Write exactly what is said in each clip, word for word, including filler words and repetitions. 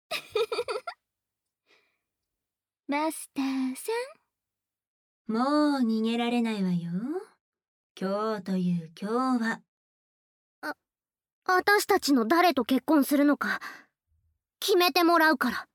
マスターさん。もう逃げられないわよ。今日という今日は。 あ、私たちの誰と結婚するのか決めてもらうから。あ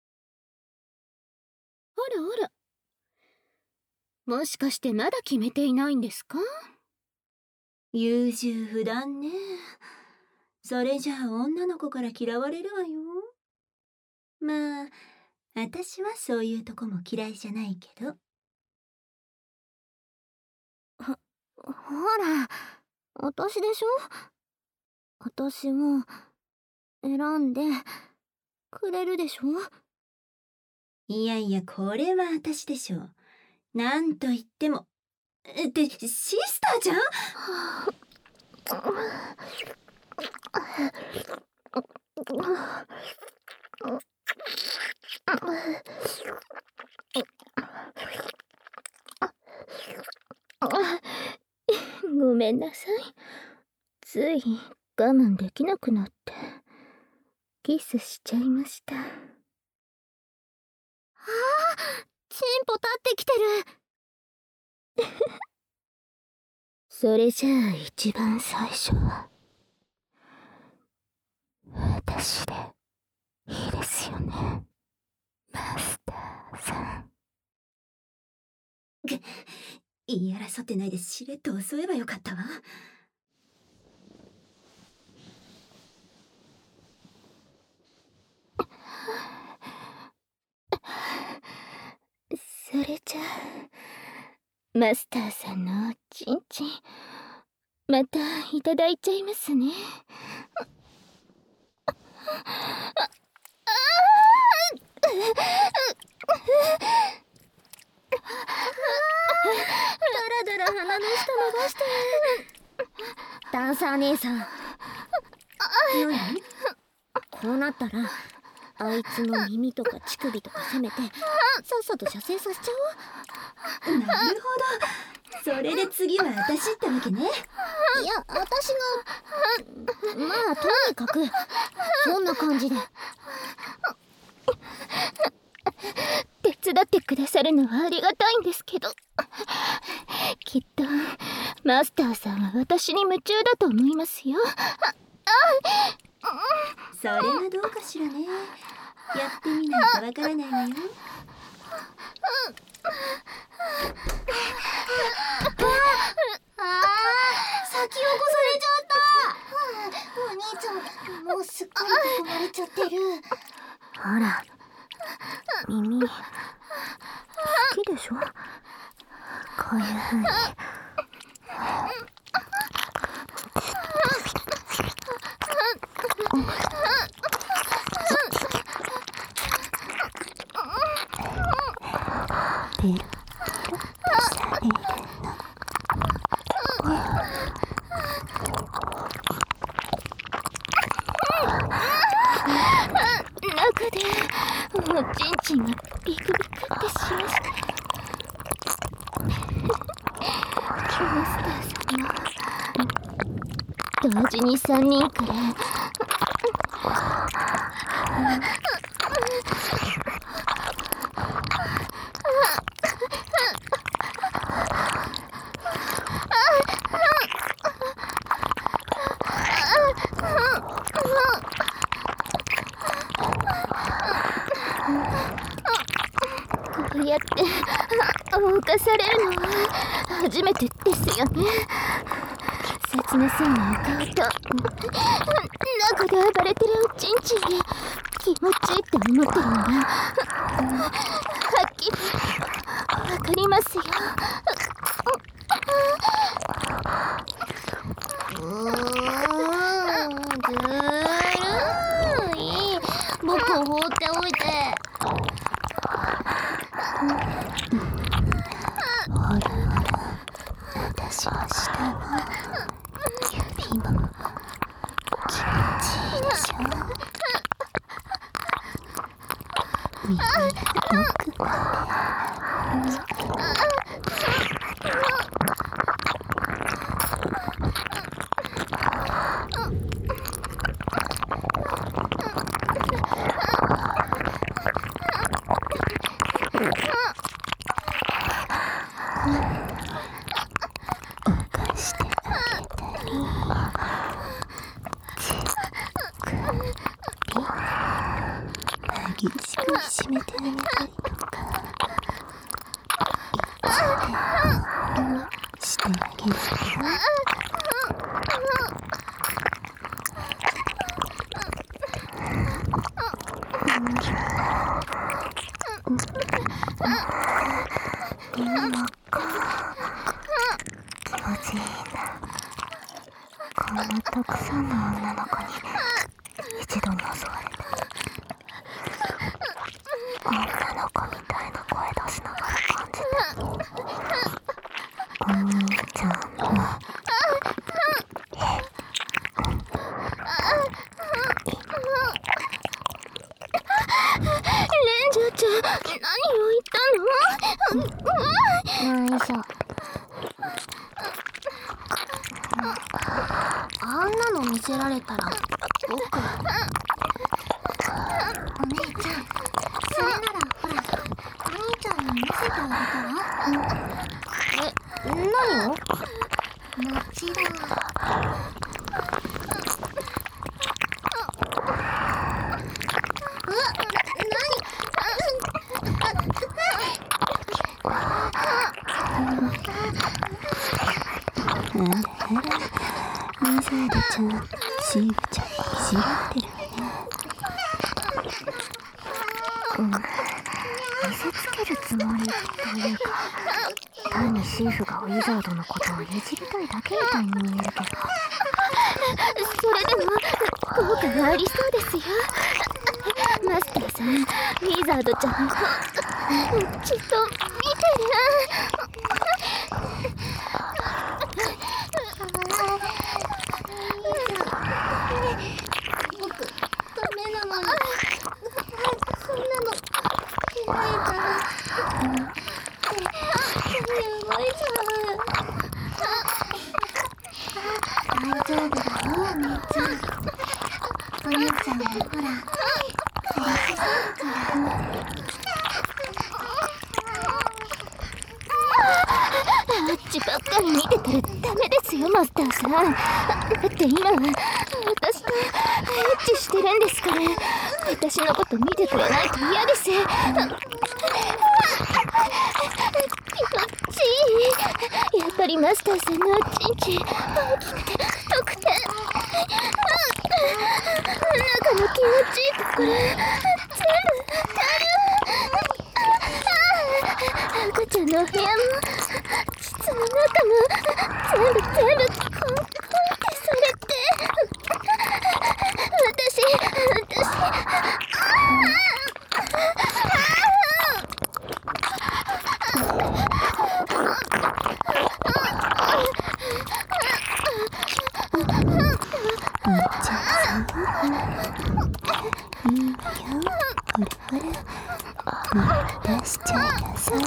らあら、もしかしてまだ決めていないんですか？ 優柔不断ね。それじゃあ女の子から嫌われるわよ。まあ、私はそういうとこも嫌いじゃないけど。 は、ほら、私でしょ？私も選んでくれるでしょ？ いやいや、これは私でしょう。なんと言っても。って、シスターじゃん？ ごめんなさい。つい我慢できなくなってキスしちゃいました。ああ、チンポ立ってきてる。それじゃあ一番最初は私でいいですよね、マスターさん。 言い争ってないでしれっと襲えばよかったわ。 それじゃあマスターさんのおちんちんまたいただいちゃいますね。だらだら鼻の下伸ばして。ダンサー姉さん、 何？ こうなったらあいつの耳とか乳首とか攻めてさっさと射精させちゃおう。なるほど、それで次は私ってわけね。 いや、私がまあとにかくそんな感じで。手伝ってくださるのはありがたいんですけど、きっとマスターさんは私に夢中だと思いますよ。 それはどうかしらね。やってみないとわからないわよ。 ああ、先を越されちゃった。お兄ちゃんもうすっかり囲まれちゃってる。ほら、耳好きでしょ、こういう風に。ペルされるの。中でおちんちんがビクビクってしました。マスターさんも同時にさんにんくらい。こうやって犯されるのは初めてですよね。切なそうなお顔と中で暴れてるおちんちんで気持ちいいって思ってるのがはっきりわかりますよ。うーん、ずるい。僕を放っておいて。ほらほら、私の下も指も気持ちいいでしょ。耳の奥まで。 ぎゅっしく締めてあげたりとかしてあげるよ。今か気持ちいいな。こんなたくさんの女の子に一度に襲われた。女の子みたいな声出しながら感じた。お兄ちゃんもレンジャーちゃん、何を言ったの？ないしょ。あんなの見せられたら僕お姉ちゃん、それならほらお兄ちゃんに見せてあげたら？え、何を？もちろんミサイルちゃん、シーブちゃんにいじらってるね。 うん、見せつけるつもりというか、単にシーフがウィザードのことをいじりたいだけみたいに見えるけど、それでも効果がありそうですよ。マスターさん、ウィザードちゃんのことちょっと見てる。あっちばっかり見てたらダメですよ、マスターさん。だって今は私とエッチしてるんですから。私のこと見てくれないと嫌です。気持ちいい。やっぱりマスターさんのおちんちん大きくて太くて、中の気持ちいいところ全部わかる。赤ちゃんのお部屋も膣の中も全部全部コンコンってされて、私私じゃあいいよ、ほらほら、出しちゃいなさい。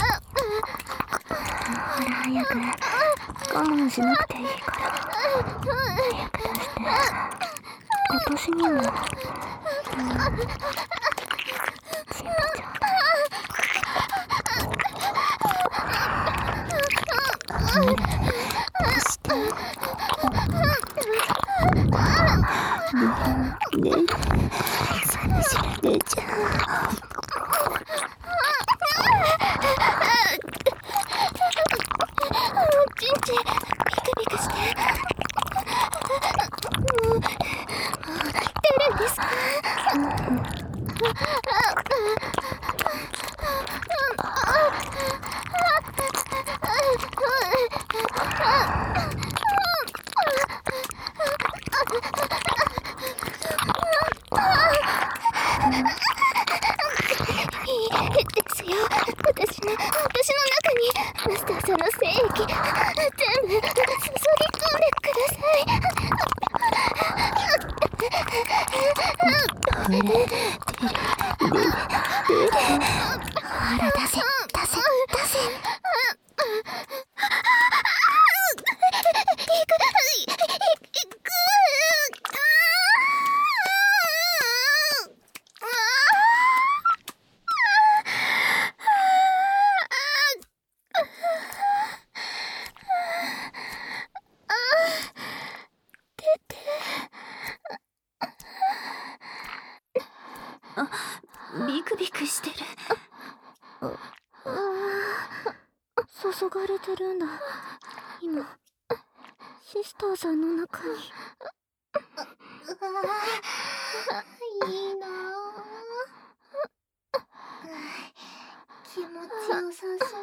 ほら早く、我慢しなくていいから早く出して。私にも、うん、しまちゃう。 ほら出して。ねえねえ、それじゃ姉ちゃん。 おちんちんピクピクして、もうもう出るんですか？ですよ、私の私の中にマスターさんの精液全部注ぎ込んでください。 ほら出る出る出る。 ほら出せ出せ出せ。 ビクビクしてる。 注がれてるんだ。今シスターさんの中に。 いいなぁ。気持ちよさそう。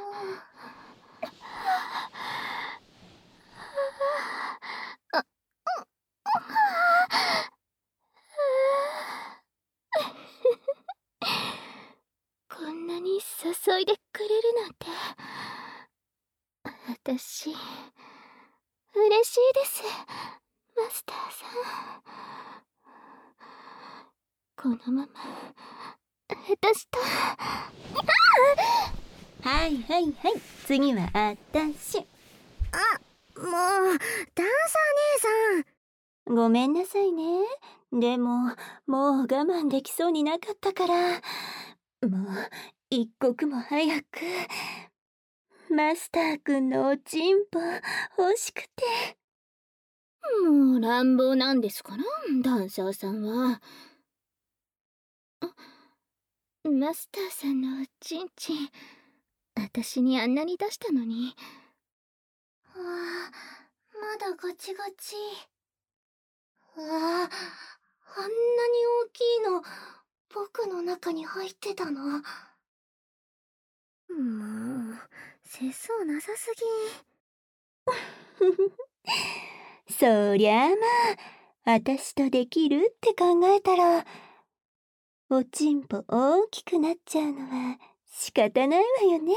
こんなに注いでくれるなんて、私嬉しいです、マスターさん。このまま下手した。 はいはいはい、次はあたし。 あ、もう、ダンサー姉さん。ごめんなさいね。でも、もう我慢できそうになかったから、もう、一刻も早く、マスターくんのおちんぽ欲しくて。 もう乱暴なんですから、ダンサーさんは。マスターさんのおちんちん、私にあんなに出したのに。 わあ、まだガチガチ。わあ、あんなに大きいの、僕の中に入ってたの。もう、節操なさすぎ。そりゃあまあ、私とできるって考えたら、おちんぽ大きくなっちゃうのは仕方ないわよね。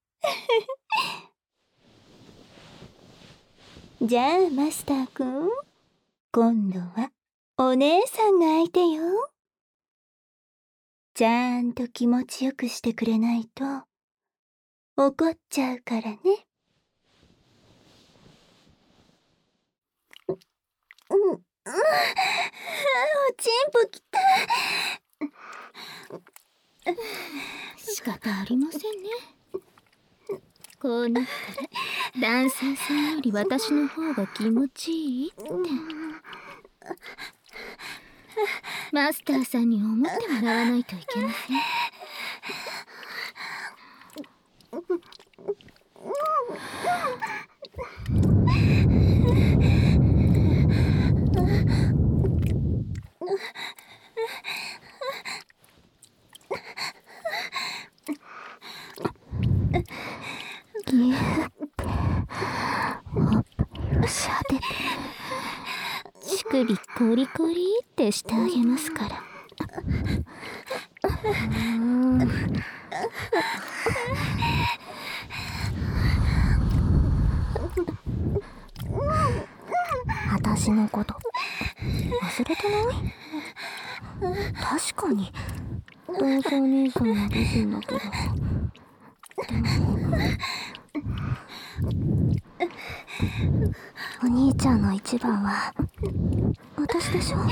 じゃあマスターくん、今度はお姉さんが相手よ。ちゃんと気持ちよくしてくれないと怒っちゃうからね。うん、うん、おちんぽきた。 仕方ありませんね。こうなったらダンサーさんより私の方が気持ちいいってマスターさんに思ってもらわないといけません。ギュッてしゃでて乳首コリコリってしてあげますから。私のこと忘れてない？確かにダンサー姉さんは美人だけど、でもお兄ちゃんの一番は私でしょ。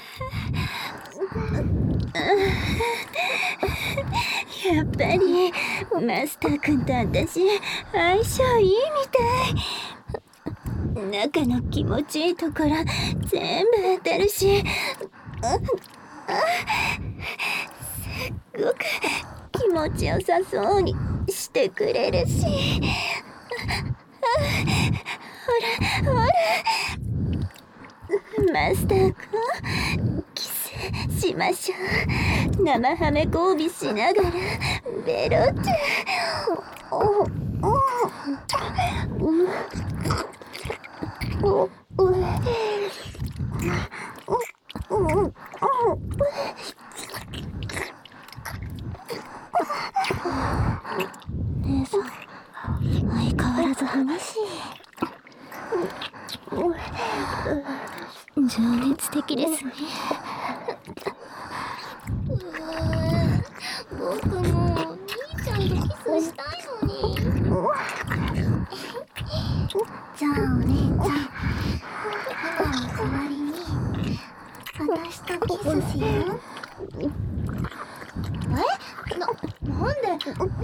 やっぱりマスターくんと私相性いいみたい。中の気持ちいいところ全部当たるし、すっごく気持ちよさそうにしてくれるし、ほらほら、マスターくんキスしましょう。生ハメ交尾しながらベロッチュ。おおおお姉さん相変わらず話し情熱的ですね。 僕も兄ちゃんとキスしたいのに。じゃあお姉ちゃん、今の代わりに私とキスしよう。え？な、なんで？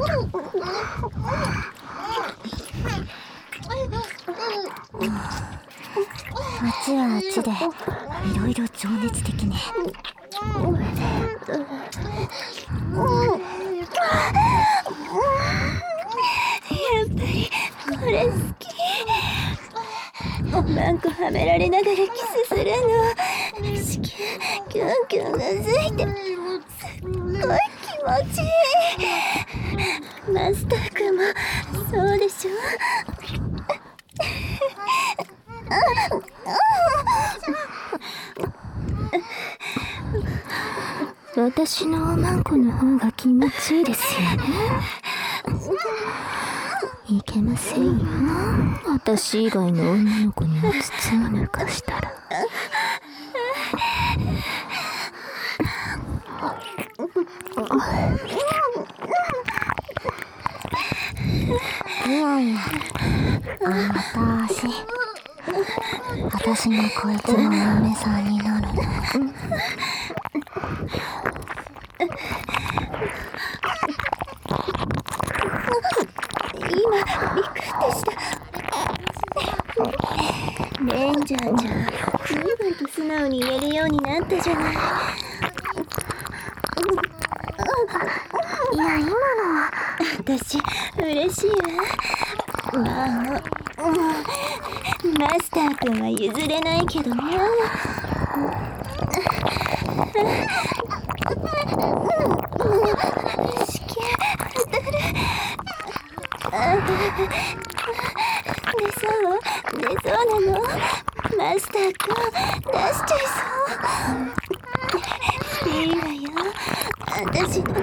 あっちはあっちでいろいろ情熱的ね。 もはめられながらキスするの。子宮キュンキュンうずいてすっごい気持ちいい。マスターくんもそうでしょ。 私のおまんこの方が気持ちいいですよね。いけませんよ、私以外の女の子にも包ま抜かしたら。いやいや、あたし私もこいつの嫁さんになるの。 今ビクってした。レンジャーちゃん、随分と素直に言えるようになったじゃない。 いや、今のは私嬉しいわ。まあ、マスターくんは譲れないけどね。子宮当たる。出そう出そうなの。マスターくん出しちゃいそう。いいわよ、私の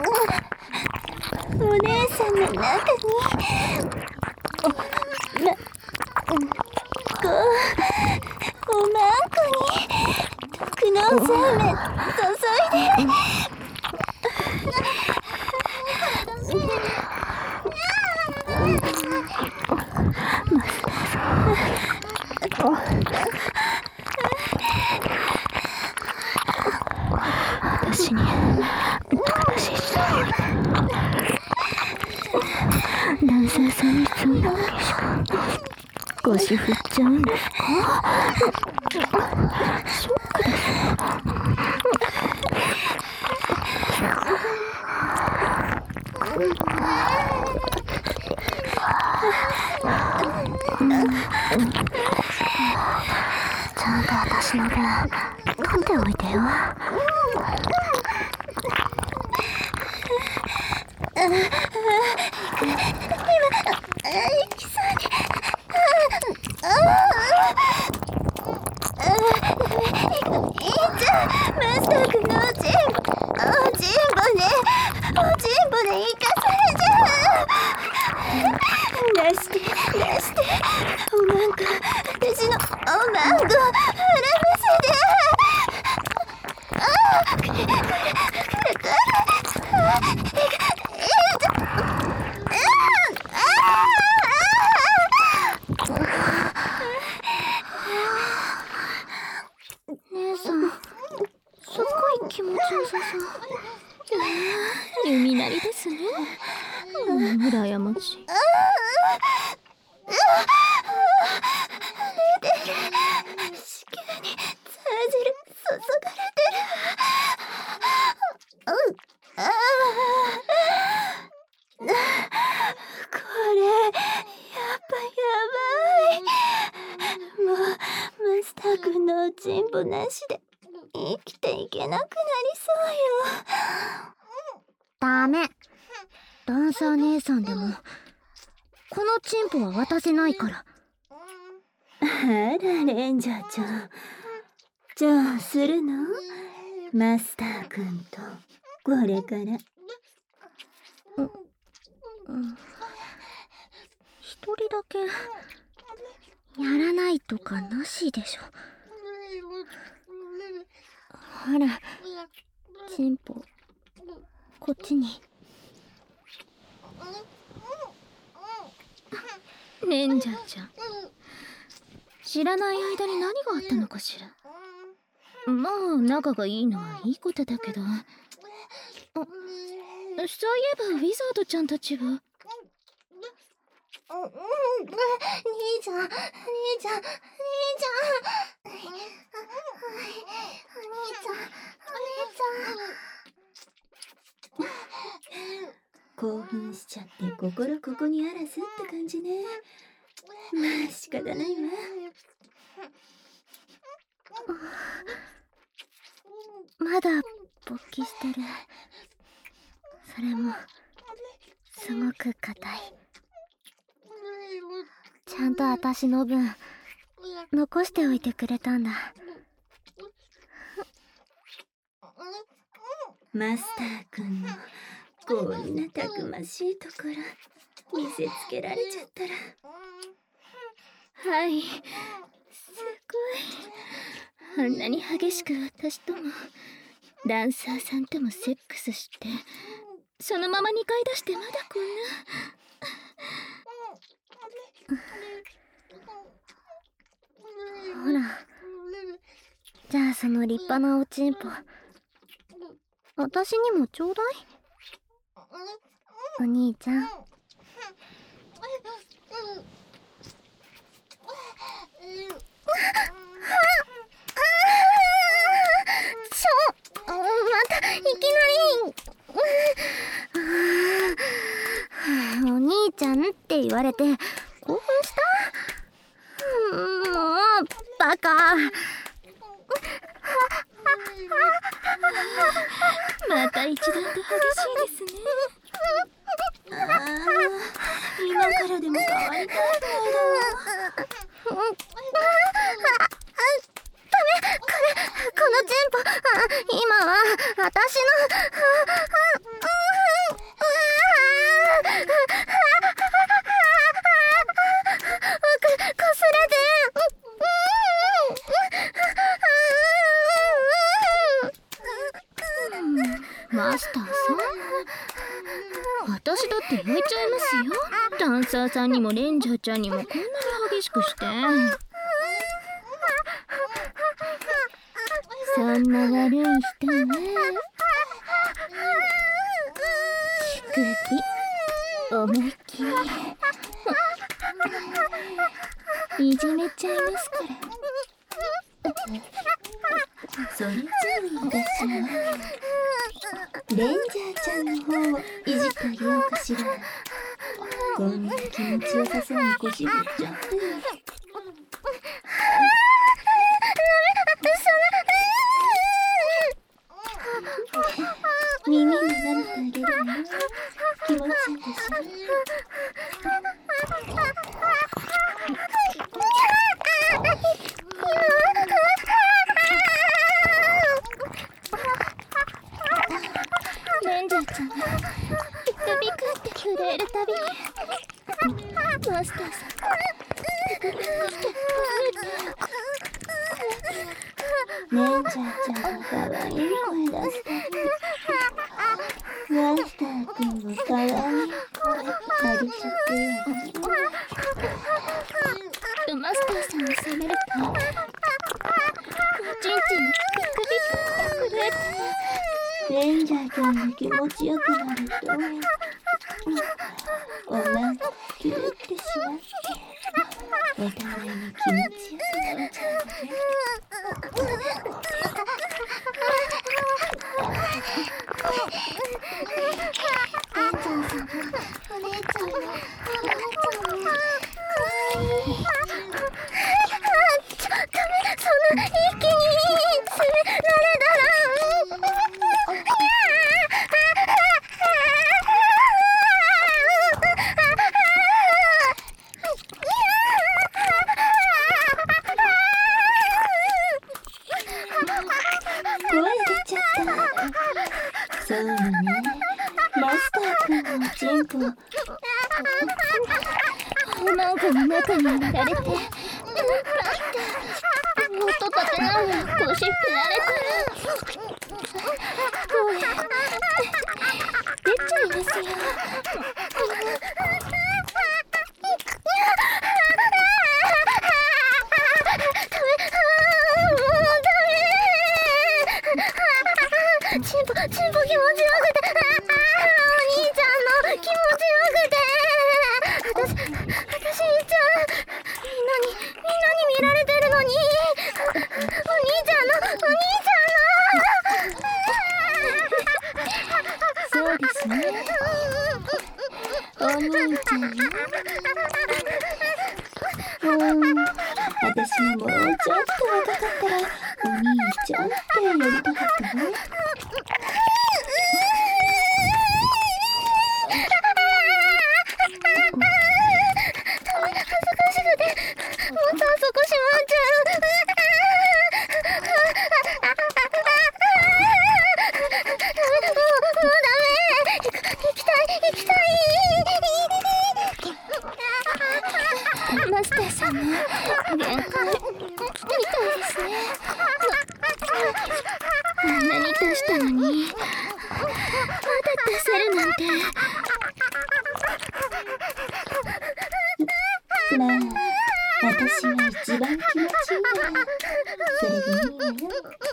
お姉さんの中におまこおまんこに毒のおそうめん注いで。 私に悲しいしダンサーさんに積んだわけじゃ腰振っちゃうんですか？ショックです。ちゃんと私の分取っておいてよ。 行きそうに。いいじゃん、マスターくんのおちんぼ、おちんぼね、おちんぼで生かされちゃう。出して出して、おまんこ、私のおまんこ、恨ませて。ああ、くれくれくれくれ。ああ、ええじゃ、 姉さん、すっごい気持ちよさそう。弓なりですね。うん、羨ましい。 出てる。子宮にザージル注がれてる。うん、ああ。これやっぱやばい。もうマスターくんのおちんぼなしで生きていけなくなりそうよ。 ダメ。ダンサー姉さんでもこのチンポは渡せないから。 あら、レンジャーちゃん、じゃあするの？マスターくんとこれから。 うん、一人だけやらないとかなしでしょ。ほら、チンポこっちに。 レンジャーちゃん、知らない間に何があったのかしら。まあ仲がいいのはいいことだけど、あ、そういえばウィザードちゃんたちは。 兄ちゃん、兄ちゃん、兄ちゃん、お兄ちゃん、お姉ちゃん。興奮しちゃって心ここにあらずって感じね。まあ仕方ないわ。 まだ勃起してる。それもすごく硬い。ちゃんと私の分残しておいてくれたんだ。 マスター君のこんなたくましいところ見せつけられちゃったら。 はい、すごい。あんなに激しく私ともダンサーさんともセックスして、そのままにかい出してまだこんな。ほら、じゃあその立派なおちんぽ私にもちょうだい。お兄ちゃん。ちょ、またいきなり。お兄ちゃんって言われて興奮した。もうバカ。 また一段と激しいですね。 ああ、今からでも変わりたいけど。 ダメ、これ、このチンポ、今は私の。こすれて。 マスターさん、私だって焼いちゃいますよ。ダンサーさんにもレンジャーちゃんにもこんなに激しくして。そんな悪い人ね。乳首思いっきりいじめちゃいますから。 それじゃあ私はレンジャーちゃんの方をいじってあげようかしら。こんな気持ちよさそうに腰振っちゃって。耳に慣れてあげるわよ。気持ちいいでしょ。 レンジャーちゃんがビクビクって震えるたびにマスターさんビクビクしてレンジャーちゃんがかわいい声出すたびマスター君もかわいい声あげちゃってよ。 マスターさんを責めるとおちんちんにビクビクって震えてレンジャー君が気持ちよくなるとおなかキューってしまってお互いに気持ちよくなっちゃうね。 お姉ちゃんもお姉ちゃんもちょ、ダメ、そんな一気に詰められたら。 声出ちゃった。そうね、マスター君のチンコ浜岡の中に入れられて、音立てながら腰振られたら声出ちゃいますよ。 チンポ、チンポ気持ちよくて、ああ、お兄ちゃんの気持ちよくて、私、私言っちゃう。みんなに、みんなに見られてるのに、お兄ちゃんの、お兄ちゃんの。 そうですね。お兄ちゃんよ。 うん、私私ももうちょっと若かったらお兄ちゃんって呼びたかったわ。 マスターさんも限界みたいですね。あんなに出したのにまだ出せるなんて。 まあ私が一番気持ちいいならそれでいいわよ。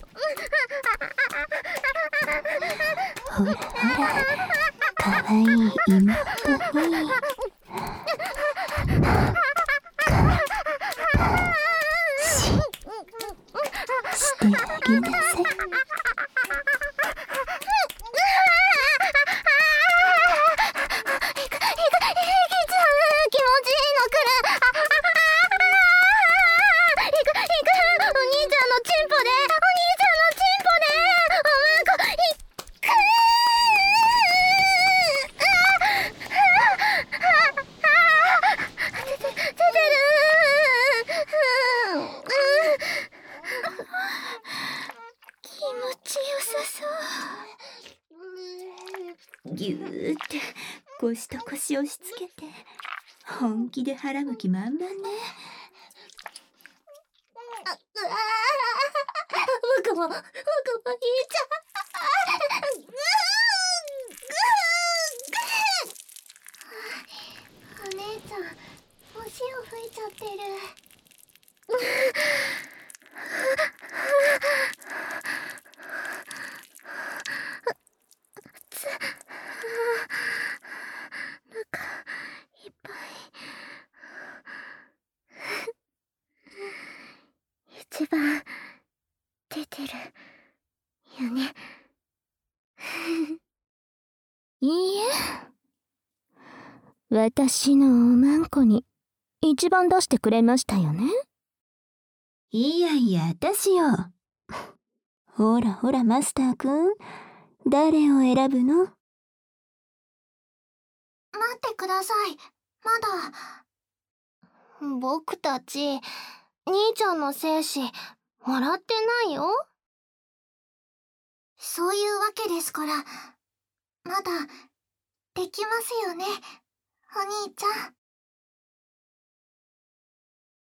ほらほらかわいい妹にしてあげなさい。ぎゅーって腰と腰押し付けて本気で腹向き満々ね。 僕も僕もいいじゃん。お姉ちゃんお潮吹いちゃってる。一番出てるよね。 いいえ、私のおまんこに一番出してくれましたよね。 いやいや私よ。ほらほらマスターくん、誰を選ぶの？ 待ってください。まだ僕たち兄ちゃんの精子もらってないよ。そういうわけですからまだできますよね、お兄ちゃん。